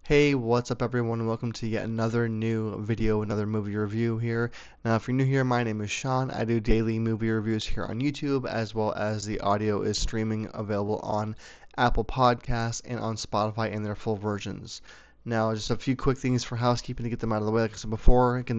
Hey, what's up everyone, and welcome to yet another new video, another movie review here. Now, if you're new here, my name is Sean. I do daily movie reviews here on YouTube, as well as the audio is streaming available on Apple Podcasts and on Spotify in their full versions. Now, just a few quick things for housekeeping to get them out of the way. Like I said before, again,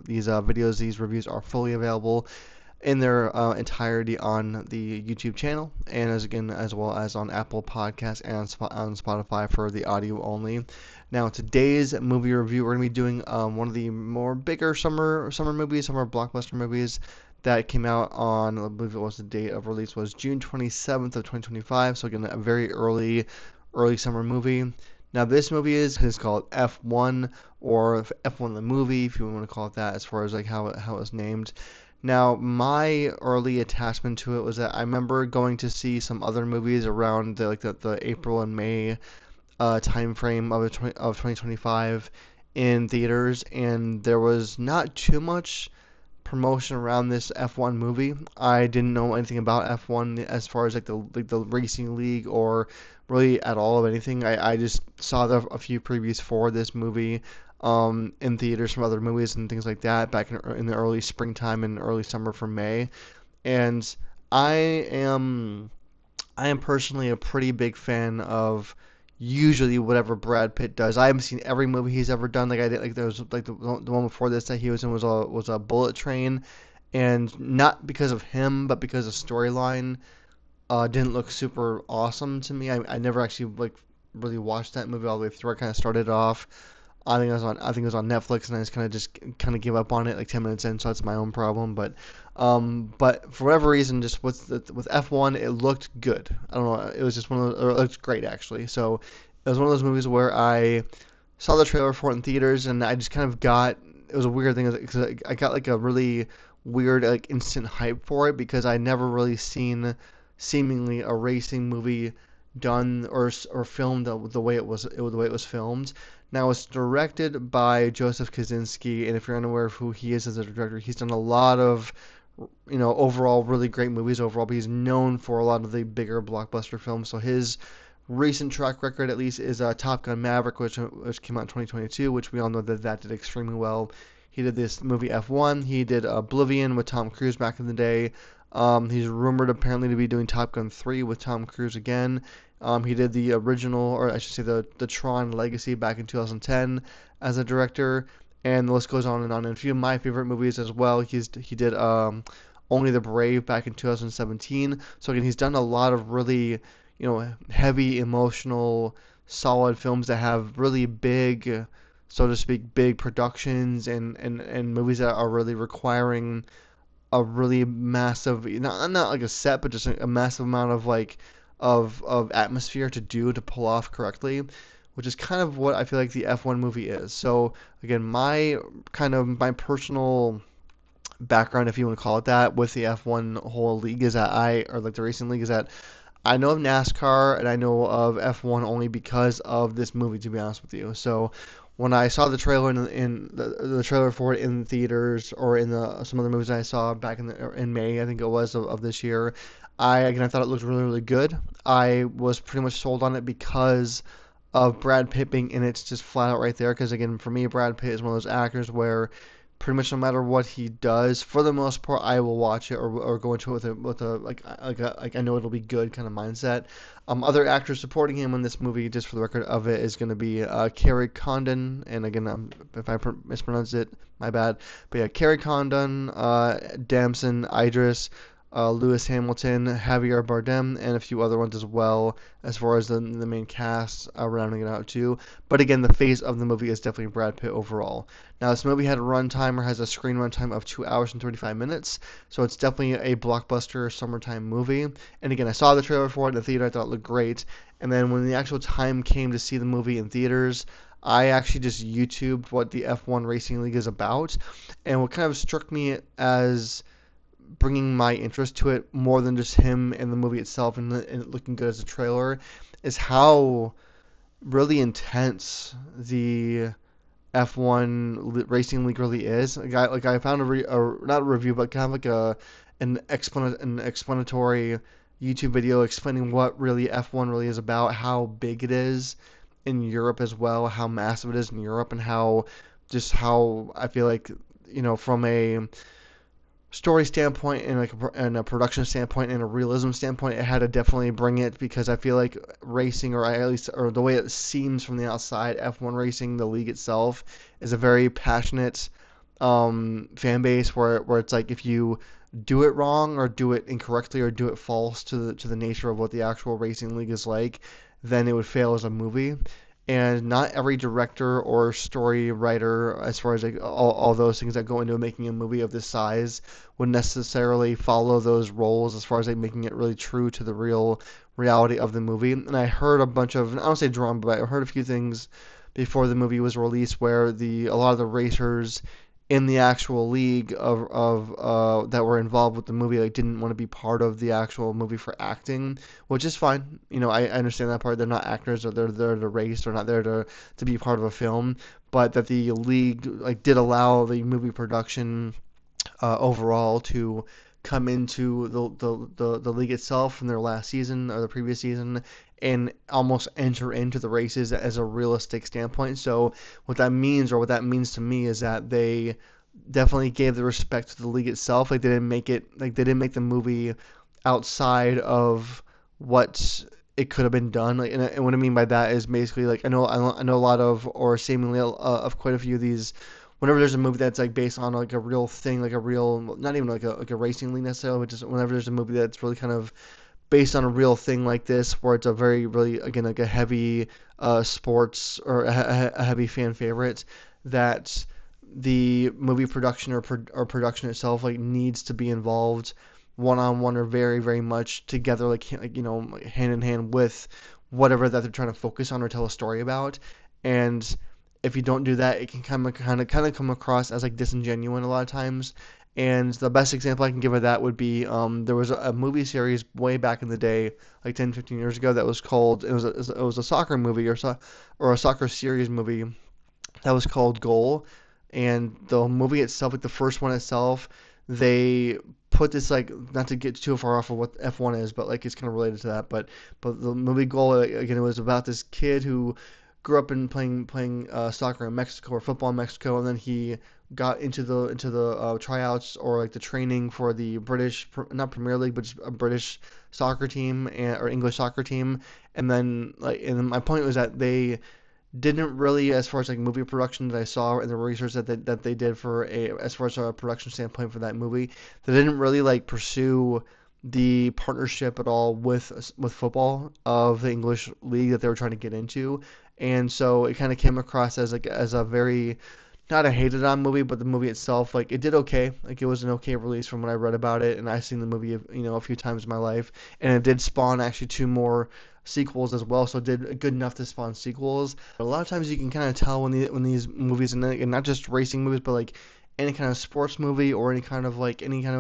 these reviews are fully available in their entirety on the YouTube channel, and as well as on Apple Podcasts and on Spotify for the audio only. Now, today's movie review, we're going to be doing one of the more bigger summer movies, summer blockbuster movies that came out on, I believe it was the date of release was June 27th of 2025. So again, a very early summer movie. Now, this movie is called F1, or F1 the movie, if you want to call it that, as far as like how it was named. Now, my early attachment to it was that I remember going to see some other movies around the April and May time frame of 2025 in theaters, and there was not too much promotion around this F1 movie. I didn't know anything about F1 as far as like the racing league or really at all of anything. I just saw a few previews for this movie in theaters from other movies and things like that back in the early springtime and early summer for May. And I am I am personally a pretty big fan of usually whatever Brad Pitt does. I haven't seen every movie he's ever done. Like I did, like there was like the one before this that he was in was a Bullet Train, and not because of him, but because the storyline didn't look super awesome to me. I never actually like really watched that movie all the way through. I kind of started off. I think it was on Netflix, and I just kind of gave up on it like 10 minutes in. So that's my own problem. But for whatever reason, just with F1, it looked good. I don't know. It was just one of those, or it looked great actually. So it was one of those movies where I saw the trailer for it in theaters, and I just kind of got. It was a weird thing because I got like a really weird like instant hype for it because I never really seen seemingly a racing movie done or filmed the way it was filmed. Now it's directed by Joseph Kosinski, and if you're unaware of who he is as a director, he's done a lot of overall really great movies overall, but he's known for a lot of the bigger blockbuster films. So his recent track record, at least, is Top Gun Maverick, which came out in 2022, which we all know that did extremely well. He did this movie F1. He did Oblivion with Tom Cruise back in the day. He's rumored apparently to be doing Top Gun 3 with Tom Cruise again. He did the original, or I should say the Tron Legacy back in 2010 as a director, and the list goes on and on. And a few of my favorite movies as well. He did Only the Brave back in 2017. So again, he's done a lot of really heavy, emotional, solid films that have really big, so to speak, big productions and movies that are really requiring a really massive, not like a set, but just a massive amount of of atmosphere to pull off correctly, which is kind of what I feel like the F1 movie is. So again, my personal background, if you want to call it that, with the F1 whole league is that or like the racing league, is that I know of NASCAR and I know of F1 only because of this movie, to be honest with you. So when I saw the trailer in the trailer for it in theaters or in some other movies I saw back in May, I think it was of this year, I thought it looked really really good. I was pretty much sold on it because of Brad Pitt being in it. It's just flat out right there. Because again, for me, Brad Pitt is one of those actors where pretty much no matter what he does, for the most part, I will watch it or go into it with a like I know it'll be good kind of mindset. Other actors supporting him in this movie, just for the record of it, is going to be Kerry Condon, and again, if I mispronounce it, my bad. But yeah, Kerry Condon, Damson Idris, Lewis Hamilton, Javier Bardem, and a few other ones as well, as far as the main cast rounding it out too. But again, the face of the movie is definitely Brad Pitt overall. Now, this movie had a runtime, or has a screen runtime of 2 hours and 35 minutes, so it's definitely a blockbuster summertime movie. And again, I saw the trailer for it in the theater, I thought it looked great. And then when the actual time came to see the movie in theaters, I actually just YouTubed what the F1 Racing League is about, and what kind of struck me as bringing my interest to it more than just him and the movie itself and it looking good as a trailer is how really intense the F1 Racing League really is. I found not a review, but kind of like an explanatory YouTube video explaining what really F1 really is about, how big it is, in Europe as well, how massive it is in Europe, and how I feel like, from a story standpoint and and a production standpoint and a realism standpoint, it had to definitely bring it, because I feel like racing, or at least, or the way it seems from the outside, F1 racing, the league itself, is a very passionate fan base, where it's like, if you do it wrong or do it incorrectly or do it false to the nature of what the actual racing league is like, then it would fail as a movie. And not every director or story writer, as far as like all those things that go into making a movie of this size, would necessarily follow those roles, as far as like making it really true to the real reality of the movie. And I heard a bunch of, I don't say drama, but I heard a few things before the movie was released, where a lot of the racers in the actual league of that were involved with the movie, like, didn't want to be part of the actual movie for acting, which is fine. I understand that part. They're not actors, or they're there to race. They're not there to be part of a film. But that the league, like, did allow the movie production overall to come into the league itself from their last season or the previous season, and almost enter into the races as a realistic standpoint. So what that means, or what that means to me, is that they definitely gave the respect to the league itself. Like, they didn't make the movie outside of what it could have been done. Like, and what I mean by that is, basically, like, I know a lot of, or seemingly of quite a few of these, whenever there's a movie that's like based on like a real thing, like a real, not even like a racing league necessarily, but just whenever there's a movie that's really kind of based on a real thing like this, where it's a very, really, again, like a heavy sports, or a heavy fan favorite, that the movie production, or production itself, like, needs to be involved one on one, or very, very much together, like, like, hand in hand with whatever that they're trying to focus on or tell a story about. And if you don't do that, it can kind of come across as like disingenuous a lot of times. And the best example I can give of that would be, there was a movie series way back in the day, like 10, 15 years ago, that was called, it was a soccer movie, or a soccer series movie, that was called Goal. And the movie itself, like the first one itself, they put this, like, not to get too far off of what F1 is, but like, it's kind of related to that. But the movie Goal, again, it was about this kid who grew up in playing soccer in Mexico, or football in Mexico, and then he got into the tryouts, or like the training for the British, not Premier League, but just a British soccer team, or English soccer team. And then, like, and my point was that they didn't really, as far as like movie production that I saw in the research that they did, as far as a production standpoint for that movie, they didn't really like pursue the partnership at all with football of the English league that they were trying to get into. And so it kind of came across as like, as a very, not a hated on movie, but the movie itself, like, it did okay. Like, it was an okay release from what I read about it, and I've seen the movie, a few times in my life, and it did spawn actually two more sequels as well, so it did good enough to spawn sequels. But a lot of times you can kind of tell when these movies, and not just racing movies, but like any kind of sports movie, or any kind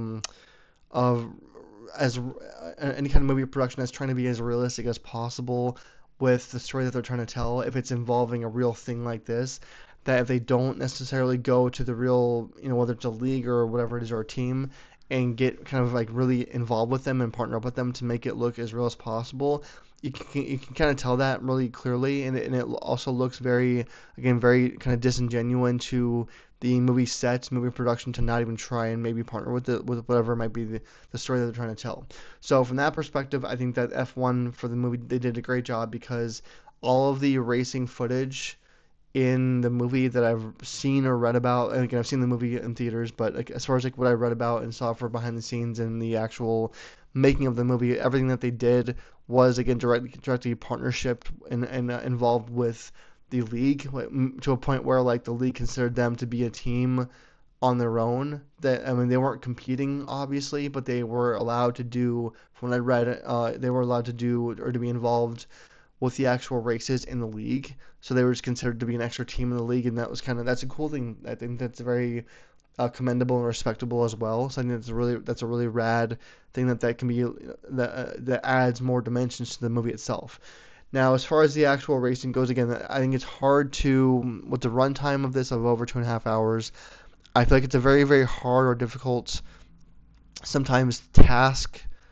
of as any kind of movie production that's trying to be as realistic as possible with the story that they're trying to tell, if it's involving a real thing like this, that if they don't necessarily go to the real, whether it's a league or whatever it is, or a team, and get kind of like really involved with them and partner up with them to make it look as real as possible, you can kind of tell that really clearly. And it also looks very, again, very kind of disingenuous to the movie sets, movie production, to not even try and maybe partner with whatever might be the story that they're trying to tell. So from that perspective, I think that F1 for the movie, they did a great job, because all of the racing footage in the movie that I've seen or read about, and again, I've seen the movie in theaters, but like, as far as like what I read about and saw for behind the scenes and the actual making of the movie, everything that they did was, again, directly partnership and involved with the league, to a point where, like, the league considered them to be a team on their own. That, I mean, they weren't competing, obviously, but they were allowed to do, from what I read, they were allowed to do, or to be involved with the actual races in the league. So they were just considered to be an extra team in the league, and that's a cool thing. I think that's very commendable and respectable as well. So I think that's a really rad thing that can be, that adds more dimensions to the movie itself. Now, as far as the actual racing goes, again, I think it's hard to, with the runtime of this of over 2.5 hours, I feel like it's a very, very hard or difficult sometimes task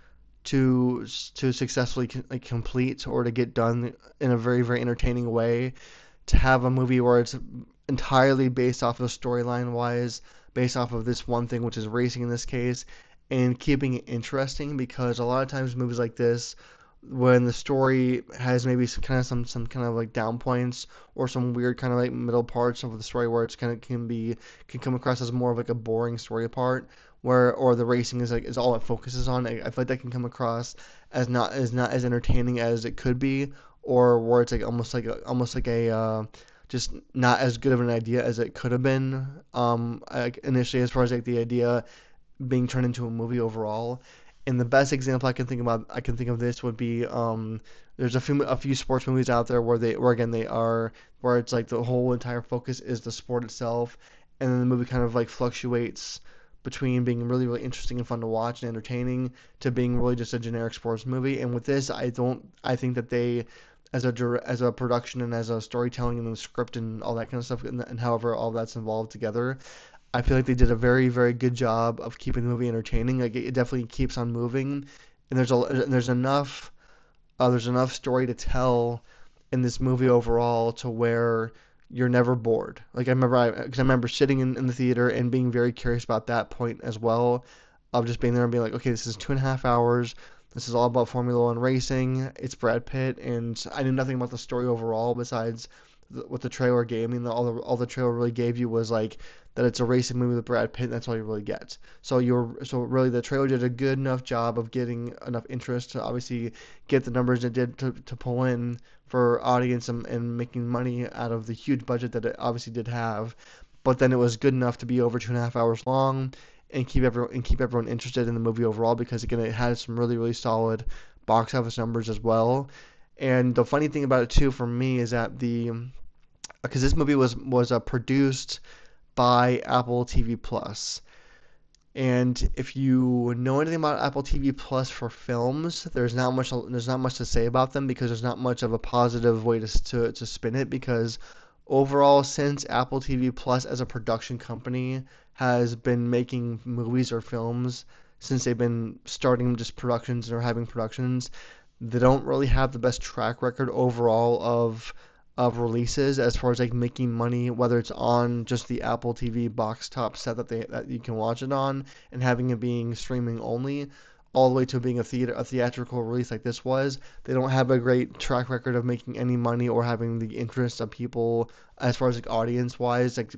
to successfully complete or to get done in a very, very entertaining way. To have a movie where it's entirely based off of storyline wise, based off of this one thing, which is racing in this case, and keeping it interesting, because a lot of times movies like this, when the story has maybe some kind of like down points or some weird kind of like middle parts of the story where it's kind of can come across as more of like a boring story part, where or the racing is all it focuses on. I feel like that can come across as not as entertaining as it could be, or where it's like almost like a just not as good of an idea as it could have been, like initially, as far as like the idea being turned into a movie overall. And the best example I can think of this would be there's a few sports movies out there where again they are where it's like the whole entire focus is the sport itself, and then the movie kind of like fluctuates between being really, really interesting and fun to watch and entertaining to being really just a generic sports movie. And with this, I think that they, as a production and as a storytelling and a script and all that kind of stuff, and however all that's involved together, I feel like they did a very, very good job of keeping the movie entertaining. Like it definitely keeps on moving, and there's enough story to tell in this movie overall to where you're never bored. Like because I remember sitting in the theater and being very curious about that point as well, of just being there and being like, okay, this is 2.5 hours. This is all about Formula One racing. It's Brad Pitt, and I knew nothing about the story overall besides what the trailer gave me. And all the trailer really gave you was like that it's a racing movie with Brad Pitt, and that's all you really get. So really the trailer did a good enough job of getting enough interest to obviously get the numbers it did to pull in for audience and making money out of the huge budget that it obviously did have. But then it was good enough to be over 2.5 hours long and keep everyone interested in the movie overall, because again it had some really, really solid box office numbers as well. And the funny thing about it too for me is that the because this movie was produced by Apple TV Plus. And if you know anything about Apple TV Plus for films, there's not much to say about them, because there's not much of a positive way to spin it, because overall, since Apple TV Plus as a production company has been making movies or films, since they've been starting just productions or having productions, they don't really have the best track record overall of releases as far as like making money, whether it's on just the Apple TV box top set that you can watch it on, and having it being streaming only, all the way to being a theatrical release like this was. They don't have a great track record of making any money or having the interest of people as far as like audience wise, like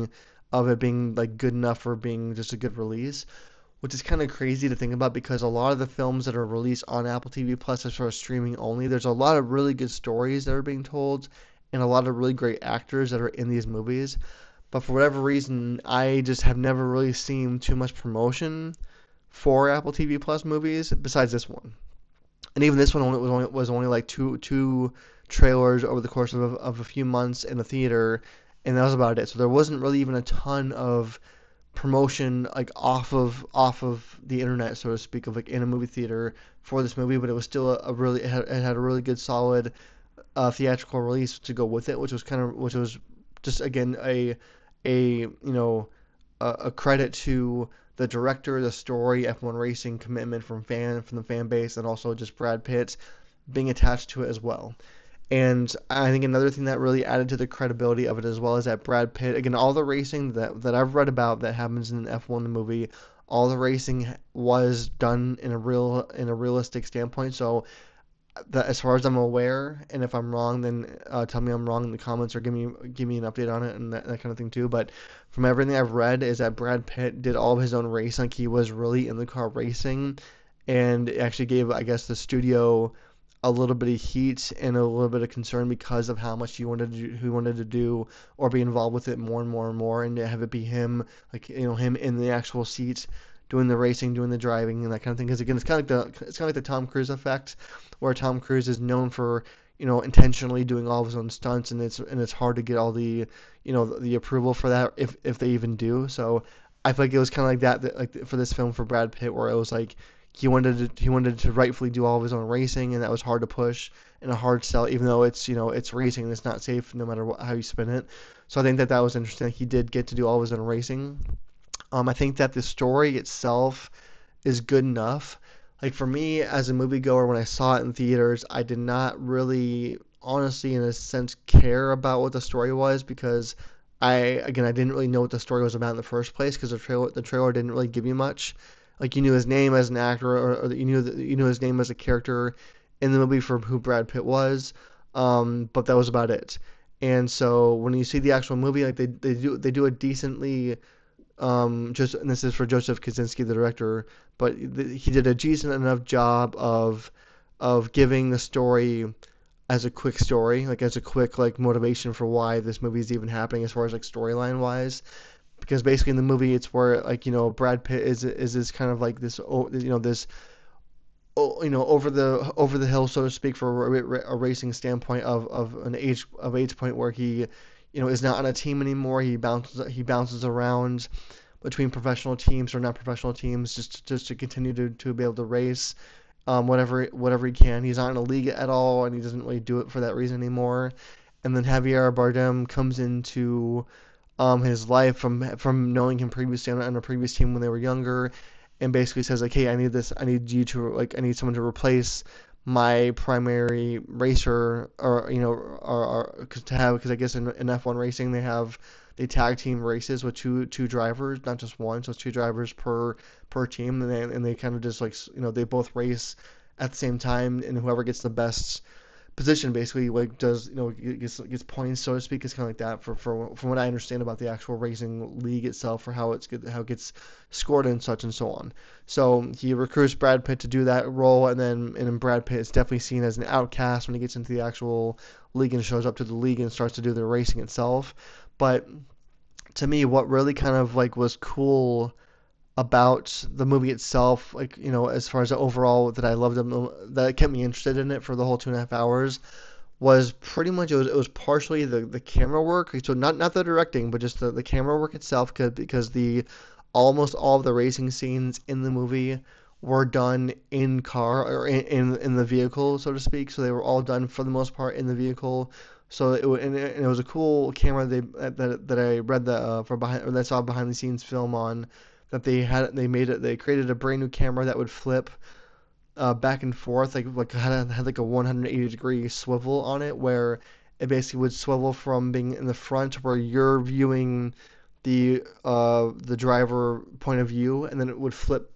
being like good enough for being just a good release, which is kind of crazy to think about, because a lot of the films that are released on Apple TV Plus as far as streaming only, there's a lot of really good stories that are being told and a lot of really great actors that are in these movies. But for whatever reason, I just have never really seen too much promotion for Apple TV Plus movies besides this one. And even this one was only like two trailers over the course of a few months in the theater, and that was about it. So there wasn't really even a ton of promotion like off of the internet, so to speak, of like in a movie theater for this movie. But it was still it had a really good solid theatrical release to go with it, which was just again a credit to the director, the story, F1 racing commitment from the fan base, and also just Brad Pitt being attached to it as well. And I think another thing that really added to the credibility of it as well is that Brad Pitt, again, all the racing that I've read about that happens in the F1 movie, all the racing was done in a realistic standpoint. So that, as far as I'm aware, and if I'm wrong, then tell me I'm wrong in the comments, or give me an update on it and that kind of thing too. But from everything I've read, is that Brad Pitt did all of his own racing, like he was really in the car racing, and it actually gave, I guess, the studio a little bit of heat and a little bit of concern because of how much he wanted to do or be involved with it more and more and more, and to have it be him, like him in the actual seat doing the racing, doing the driving, and that kind of thing. Because again, it's kind of like the Tom Cruise effect, where Tom Cruise is known for intentionally doing all of his own stunts, and it's hard to get all the the approval for that if they even do. So I feel like it was kind of like that like for this film for Brad Pitt, where it was like he wanted to rightfully do all of his own racing, and that was hard to push and a hard sell, even though it's racing and it's not safe no matter how you spin it. So I think that was interesting. He did get to do all of his own racing. I think that the story itself is good enough. Like for me as a moviegoer, when I saw it in theaters, I did not really, honestly, in a sense, care about what the story was because I didn't really know what the story was about in the first place because the trailer didn't really give you much. Like you knew his name as an actor, or you knew his name as a character in the movie for who Brad Pitt was, but that was about it. And so when you see the actual movie, like they do a decently just and this is for Joseph Kaczynski, the director, but he did a decent enough job of giving the story as a quick story, like as a quick like motivation for why this movie is even happening as far as like storyline wise. Because basically in the movie, it's where like Brad Pitt is this kind of like this this over the hill, so to speak, for a racing standpoint of an age point where he is not on a team anymore. He bounces around between professional teams or not professional teams just to continue to be able to race whatever he can. He's not in a league at all, and he doesn't really do it for that reason anymore. And then Javier Bardem comes into his life from knowing him previously on a previous team when they were younger, and basically says like, hey, I need someone to replace my primary racer, or because I guess in F1 racing they tag team races with two drivers, not just one, so it's two drivers per team, and they kind of just like they both race at the same time, and whoever gets the best position basically like does gets points, so to speak. It's kind of like that for from what I understand about the actual racing league itself, for how it gets scored and such and so on. So he recruits Brad Pitt to do that role, and then Brad Pitt is definitely seen as an outcast when he gets into the actual league and shows up to the league and starts to do the racing itself. But to me, what really kind of like was cool about the movie itself, like as far as the overall that I loved them, that kept me interested in it for the whole 2.5 hours, was pretty much it was partially the camera work. So not the directing, but just the camera work itself, because the almost all of the racing scenes in the movie were done in car, or in the vehicle, so to speak. So they were all done for the most part in the vehicle. So and it was a cool camera that I read that for behind, or that I saw behind the scenes film on, that they created a brand new camera that would flip back and forth, like had like a 180-degree swivel on it, where it basically would swivel from being in the front where you're viewing the driver point of view, and then it would flip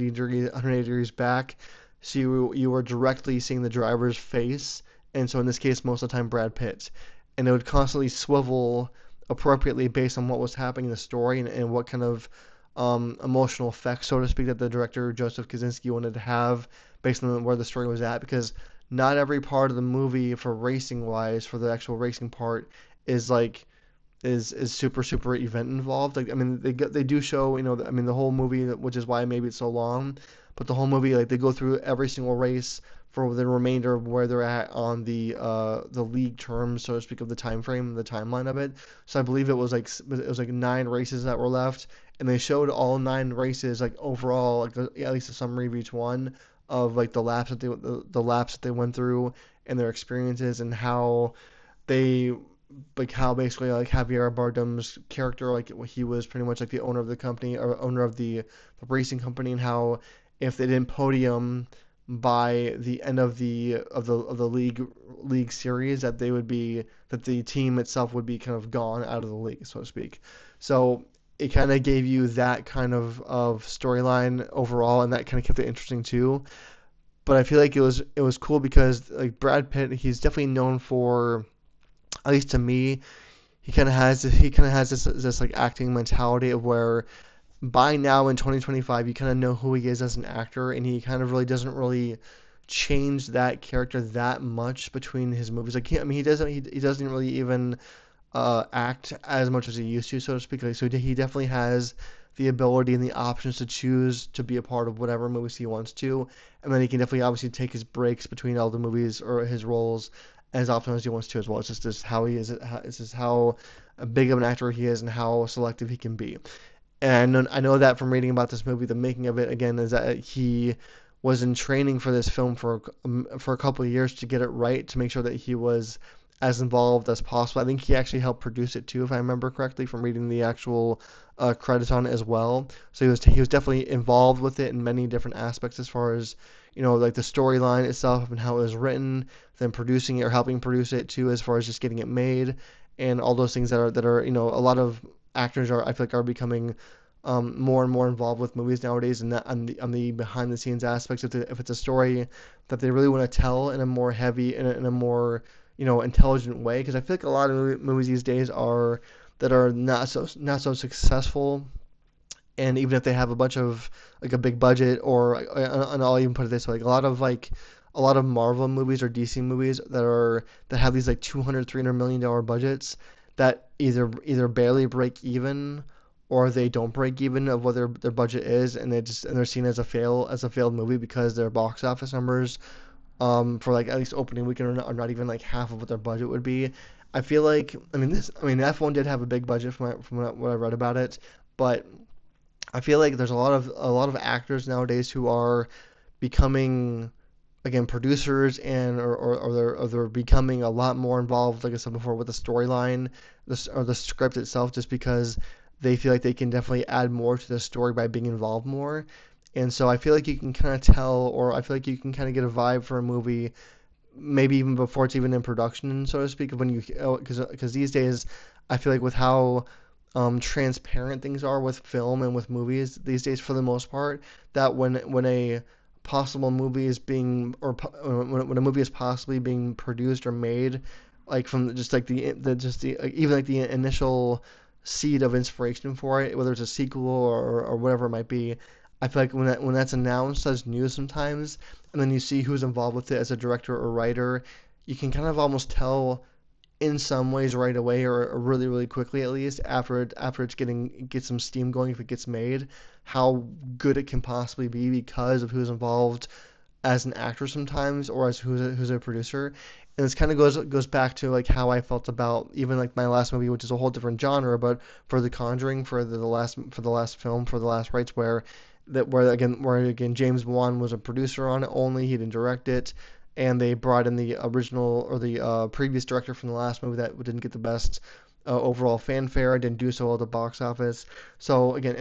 180 degrees back, so you were directly seeing the driver's face, and so in this case most of the time Brad Pitt, and it would constantly swivel appropriately based on what was happening in the story, and what kind of emotional effects, so to speak, that the director Joseph Kosinski wanted to have based on where the story was at. Because not every part of the movie, for racing wise, for the actual racing part, is like is super event involved. Like I mean, they do show, I mean, the whole movie, which is why maybe it's so long, but the whole movie, like they go through every single race for the remainder of where they're at on the league terms, so to speak, of the time frame, the timeline of it. So I believe it was like 9 races that were left, and they showed all 9 races, like overall, like at least a summary of each one, of like the laps that they went through, and their experiences, and they how basically like Javier Bardem's character, like he was pretty much like the owner of the company, or owner of the racing company, and how if they didn't podium by the end of the league series, that the team itself would be kind of gone out of the league, so to speak. So it kind of gave you that kind of storyline overall, and that kind of kept it interesting too. But I feel like it was cool because like Brad Pitt, he's definitely known for, at least to me, he kind of has this like acting mentality of where by now in 2025 you kind of know who he is as an actor, and he kind of really doesn't really change that character that much between his movies. Like I mean, he doesn't really even act as much as he used to, so to speak. Like, so he definitely has the ability and the options to choose to be a part of whatever movies he wants to, and then he can definitely obviously take his breaks between all the movies or his roles as often as he wants to as well. It's just how he is. It's just how big of an actor he is and how selective he can be. And I know that from reading about this movie, the making of it, again, is that he was in training for this film for a couple of years to get it right, to make sure that he was as involved as possible. I think he actually helped produce it too, if I remember correctly from reading the actual credits on it as well. So he was definitely involved with it in many different aspects as far as like the storyline itself and how it was written, then producing it or helping produce it too, as far as just getting it made and all those things that are a lot of actors I feel like are becoming more and more involved with movies nowadays, and that on the behind the scenes aspects. If it's a story that they really want to tell in a more heavy in a more intelligent way, because I feel like a lot of movies these days are that are not so successful, and even if they have a bunch of like a big budget, or and I'll even put it this way, like a lot of Marvel movies or DC movies that have these like 200 $300 million budgets that either barely break even, or they don't break even of what their budget is, and they're seen as a failed movie because their box office numbers for like at least opening weekend are not even like half of what their budget would be. I feel like F1 did have a big budget from what I read about it, but I feel like there's a lot of actors nowadays who are becoming, again, producers, and or they're becoming a lot more involved, like I said before, with the storyline, or the script itself, just because they feel like they can definitely add more to the story by being involved more. And so I feel like you can kind of tell, or I feel like you can kind of get a vibe for a movie, maybe even before it's even in production, so to speak, when you because these days I feel like with how transparent things are with film and with movies these days, for the most part, that when a possible movie is being, or when a movie is possibly being produced or made, like from just like even like the initial seed of inspiration for it, whether it's a sequel or whatever it might be. I feel like when that's announced as news sometimes, and then you see who's involved with it as a director or writer, you can kind of almost tell in some ways right away, or really really quickly, at least after it's get some steam going, if it gets made, how good it can possibly be because of who's involved as an actor sometimes, or as who's a producer. And this kind of goes back to like how I felt about even like my last movie, which is a whole different genre, but for The Conjuring, for the last film, for the last rites, where again James Wan was a producer on it only. He didn't direct it, and they brought in the original, or the previous director from the last movie that didn't get the best overall fanfare, didn't do so well at the box office. So again,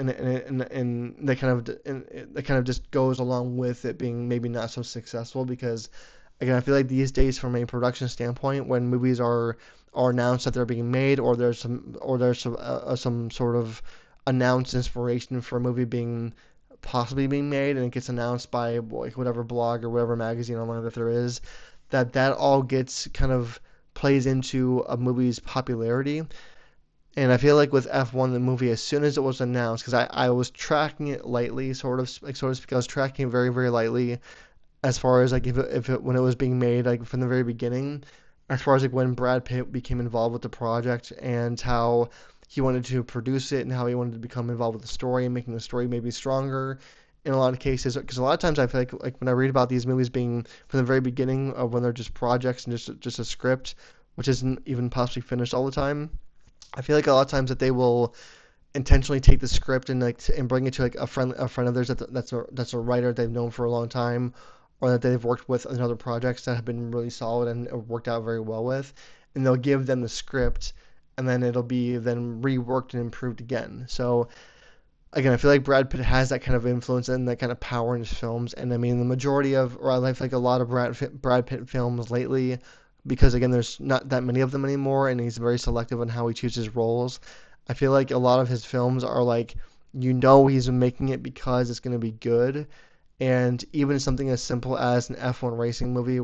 and that kind of just goes along with it being maybe not so successful, because again, I feel like these days, from a production standpoint, when movies are announced that they're being made, or there's some sort of announced inspiration for a movie being possibly being made, and it gets announced by like whatever blog or whatever magazine online that there is, that all gets kind of plays into a movie's popularity. And I feel like with F1, the movie, as soon as it was announced, because I was tracking it lightly, sort of speak, I was tracking it very, very lightly, as far as like if it when it was being made, like from the very beginning, as far as like when Brad Pitt became involved with the project, and how he wanted to produce it, and how he wanted to become involved with the story and making the story maybe stronger in a lot of cases. Because a lot of times I feel like when I read about these movies being from the very beginning, of when they're just projects and just a script, which isn't even possibly finished all the time, I feel like a lot of times that they will intentionally take the script and and bring it to like a friend of theirs that's a writer they've known for a long time, or that they've worked with in other projects that have been really solid and worked out very well with, and they'll give them the script, and then it'll be then reworked and improved again. So again, I feel like Brad Pitt has that kind of influence and that kind of power in his films. And I mean, the majority of, or I like a lot of Brad Pitt films lately, because again, there's not that many of them anymore, and he's very selective on how he chooses roles. I feel like a lot of his films are like, he's making it because it's going to be good. And even something as simple as an F1 racing movie,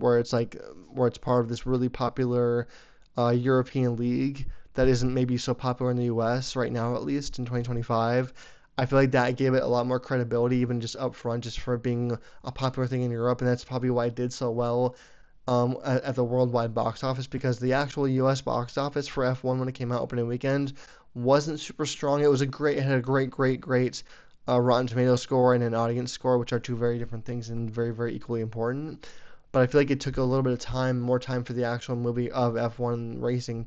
where it's part of this really popular European league that isn't maybe so popular in the US right now, at least in 2025. I feel like that gave it a lot more credibility, even just up front, just for being a popular thing in Europe, and that's probably why it did so well at the worldwide box office, because the actual US box office for F1 when it came out opening weekend wasn't super strong. It had a great Rotten Tomato score and an audience score, which are two very different things and very, very equally important. But I feel like it took a little bit of time, more time, for the actual movie of F1 racing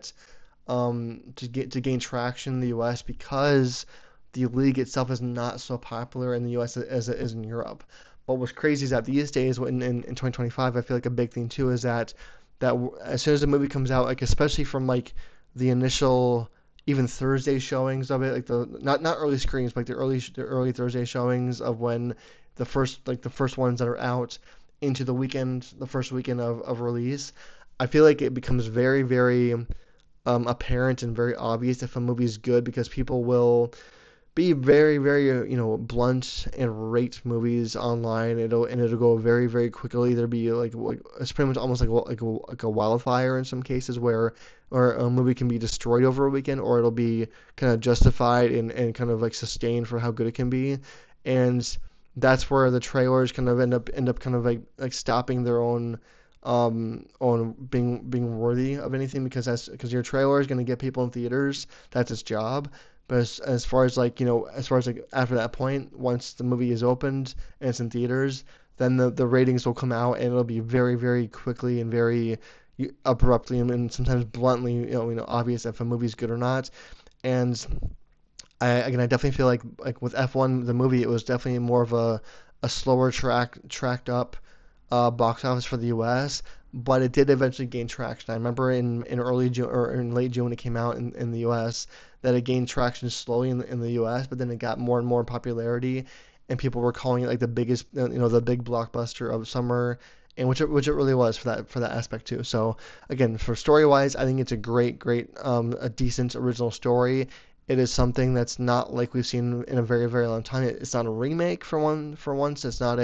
to gain traction in the U.S., because the league itself is not so popular in the U.S. as it is in Europe. But what's crazy is that these days, in 2025, I feel like a big thing too is that that as soon as the movie comes out, like especially from like the initial even Thursday showings of it, like the not early screens, but like the early Thursday showings of when the first ones that are out into the first weekend of release, I feel like it becomes very, very apparent and very obvious if a movie is good because people will be very, very, blunt and rate movies online. It'll go very, very quickly. There'll be like it's pretty much almost like a wildfire in some cases where or a movie can be destroyed over a weekend, or it'll be kind of justified and kind of like sustained for how good it can be, and that's where the trailers kind of end up kind of like stopping their own on being worthy of anything because your trailer is going to get people in theaters. That's its job. But as far as like as far as like after that point, once the movie is opened and it's in theaters, then the ratings will come out and it'll be very, very quickly and very abruptly and sometimes bluntly obvious if a movie's good or not. And I definitely feel like with F1 the movie, it was definitely more of a slower tracked up box office for the U.S., but it did eventually gain traction. I remember in early June or in late June when it came out in the U.S. that it gained traction slowly in the U.S., but then it got more and more popularity, and people were calling it like the biggest, the big blockbuster of summer, and which it really was for that aspect too. So again, for story wise, I think it's a great a decent original story. It is something that's not like we've seen in a very, very long time. It's not a remake for once. It's not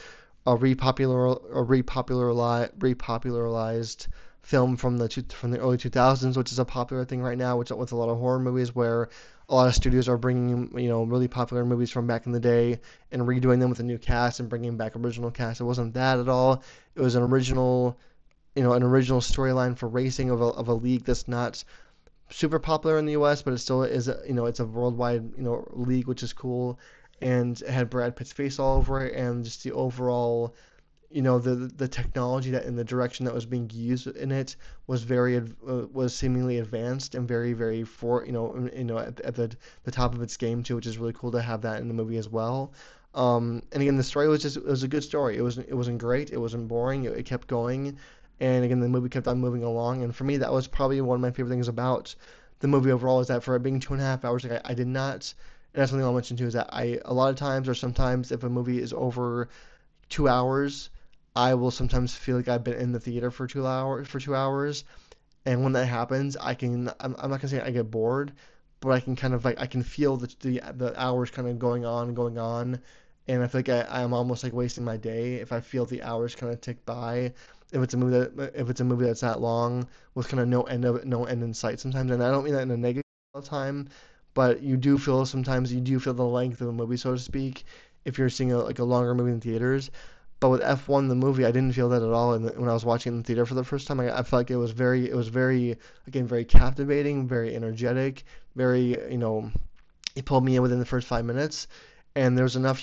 a repopularized film from the early 2000s, which is a popular thing right now, which with a lot of horror movies where a lot of studios are bringing really popular movies from back in the day and redoing them with a new cast and bringing back original cast. It wasn't that at all. It was an original storyline for racing of a league that's not super popular in the U.S., but it still is it's a worldwide league, which is cool, and it had Brad Pitt's face all over it, and just the overall the technology that in the direction that was being used in it was was seemingly advanced and very, very at the top of its game too, which is really cool to have that in the movie as well. And again, the story it was a good story. It wasn't great. It wasn't boring. It kept going, and again, the movie kept on moving along. And for me, that was probably one of my favorite things about the movie overall is that for it being 2.5 hours, like I did not. And that's something I'll mention too is that a lot of times or sometimes if a movie is over 2 hours, I will sometimes feel like I've been in the theater for 2 hours, and when that happens, I'm not gonna say I get bored, but I can kind of like I can feel the hours kind of going on, and I feel like I'm almost like wasting my day if I feel the hours kind of tick by. If it's a movie that's that long with kind of no end in sight sometimes, and I don't mean that in a negative all the time, but sometimes you do feel the length of a movie, so to speak, if you're seeing like a longer movie in theaters. But with F1 the movie, I didn't feel that at all. And when I was watching it in the theater for the first time, I felt like it was very again very captivating, very energetic, very it pulled me in within the first 5 minutes, and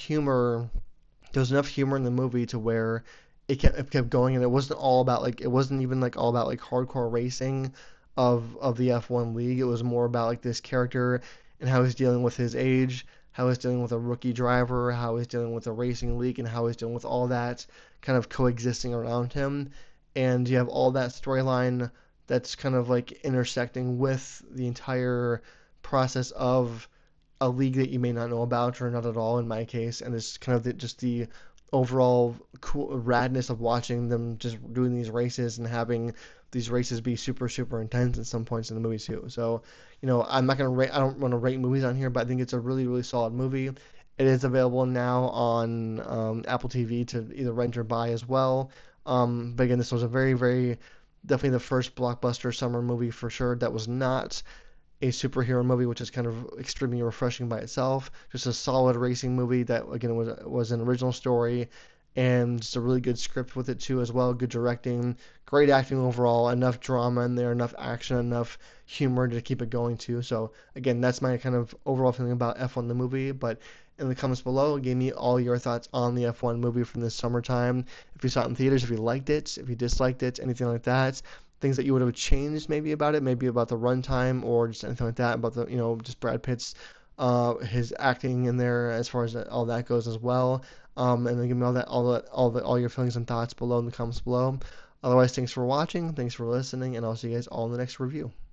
there was enough humor in the movie to where it kept going, and it wasn't even like all about like hardcore racing of the F1 league. It was more about like this character and how he's dealing with his age, how he's dealing with a rookie driver, how he's dealing with a racing league, and how he's dealing with all that kind of coexisting around him. And you have all that storyline that's kind of like intersecting with the entire process of a league that you may not know about or not at all in my case, and it's kind of just the overall cool radness of watching them just doing these races and having these races be super, super intense at some points in the movie too. So I'm not gonna rate. I don't want to rate movies on here, but I think it's a really, really solid movie. It is available now on Apple TV to either rent or buy as well. But again, this was a very, very definitely the first blockbuster summer movie for sure that was not a superhero movie, which is kind of extremely refreshing by itself. Just a solid racing movie that again was an original story and just a really good script with it too as well. Good directing, great acting overall, enough drama in there, enough action, enough humor to keep it going too. So again, that's my kind of overall feeling about F1 the movie. But in the comments below, give me all your thoughts on the F1 movie from this summertime. If you saw it in theaters, if you liked it, if you disliked it, anything like that, things that you would have changed maybe about it, maybe about the runtime or just anything like that, about the just Brad Pitt's his acting in there as far as all that goes as well. And then give me all your feelings and thoughts below in the comments below. Otherwise, thanks for watching, thanks for listening, and I'll see you guys all in the next review.